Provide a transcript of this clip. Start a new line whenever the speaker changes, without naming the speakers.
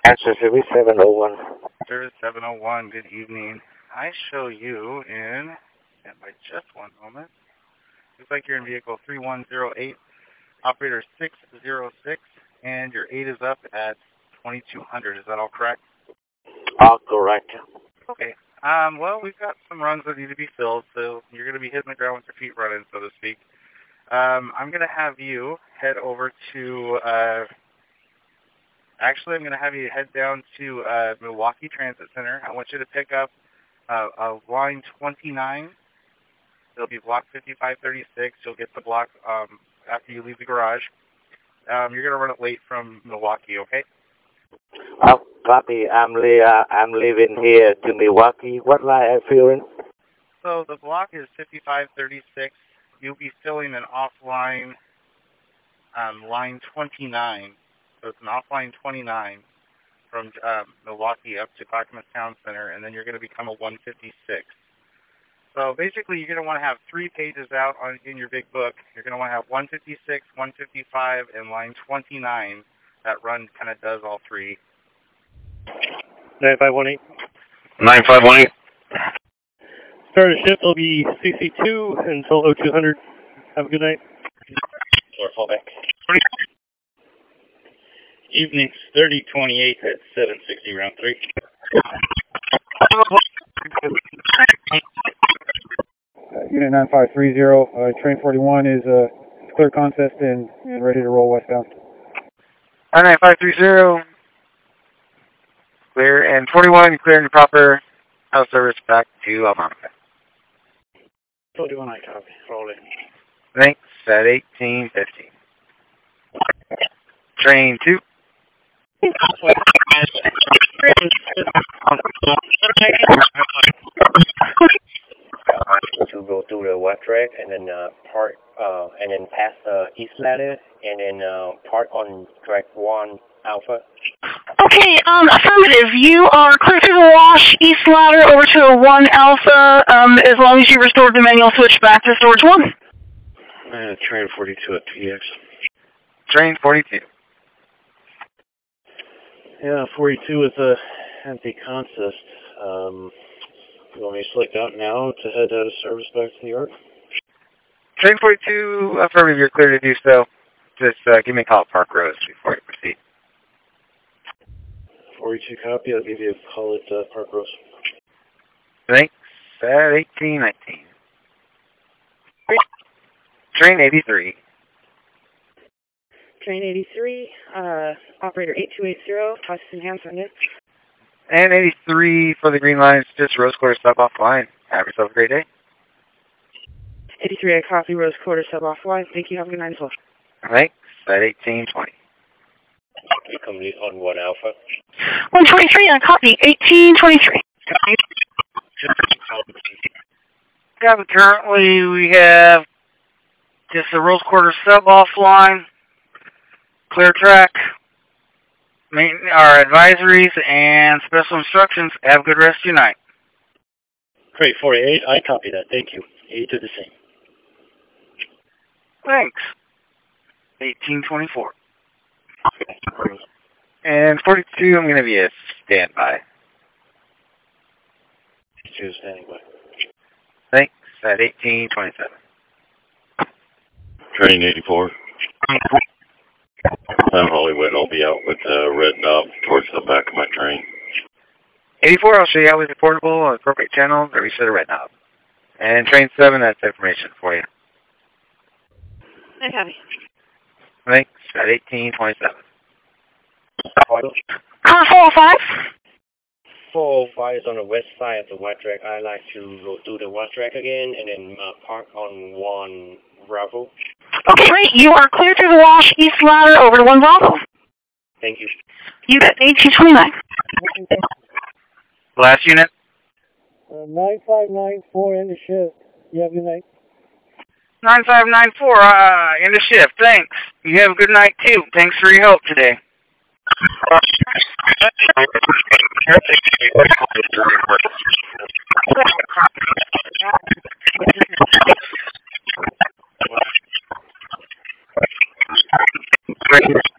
Answer Service 701.
Service 701, good evening. I show you in, by just one moment. Looks like you're in vehicle 3108, operator 606, and your 8 is up at 2200. Is that all correct?
All correct.
Okay. Well, we've got some runs that need to be filled, so you're going to be hitting the ground with your feet running, so to speak. I'm going to have you head over to, I'm going to have you head down to Milwaukee Transit Center. I want you to pick up line 29. It'll be block 5536. You'll get the block after you leave the garage. You're going to run it late from Milwaukee, okay?
Oh, copy. I'm leaving here to Milwaukee. What line are you in?
So the block is 5536. You'll be filling an offline line 29. So it's an offline 29 from Milwaukee up to Clackamas Town Center, and then you're going to become a 156. So basically, you're going to want to have 3 pages out in your big book. You're going to want to have 156, 155, and line 29. That run kind of does all 3.
9518.
9518.
Start a shift will be CC2 until 0200. Have a good night.
Or fallback.
Evenings 3028 at 760 round 3.
Unit 9530, train 41 is clear contest and ready to roll westbound.
9530, clear, and 41, clear and proper house service back to Almonte.
41, I copy. Roll in.
Thanks, at 1850. Train 2.
To go through the west track and then park and then pass the east ladder and then park on track 1 alpha.
Okay, affirmative. You are clear through the wash, east ladder over to a 1 alpha, as long as you restored the manual switch back to storage 1.
Train 42 at PX.
Train 42.
Yeah, 42 is a empty consist. You want me to select out now to head out of service back to New York?
Train 42, affirmative, you're clear to do so. Just give me a call at Park Rose before you proceed.
42 copy, I'll give you a call at Park Rose.
Thanks, at 1819. Train 83.
Train 83, operator 8280, processing hands on it.
And 83 for the green lines, just Rose Quarter sub offline. Have yourself a great day.
83, I copy, Rose Quarter sub offline. Thank you, have a good night as well.
Thanks, at 1820.
You come on 1 alpha.
123, I copy, 1823.
Yeah, but currently we have just a Rose Quarter sub offline, clear track, our advisories, and special instructions. Have a good rest of your night.
Great, 48, I copy that. Thank you. 8 to the same.
Thanks. 1824.
And 42, I'm going to be a standby.
2 standing by.
Thanks, at 1827.
Train 84. I'm Hollywood. I'll be out with the red knob towards the back of my train.
84, I'll show you how it's portable on appropriate channels or reset a red knob. And train 7, that's information for you.
I copy.
Thanks, at 1827.
Car 405.
405 is on the west side of the white track. I like to go through the white track again and then park on 1 Bravo.
Okay, great. You are clear through the wash, east ladder over to 1 Bravo.
Thank you.
You got 1829.
Last unit.
9594 in the shift. You have a good night.
9594, in the shift. Thanks. You have a good night, too. Thanks for your help today.
Great.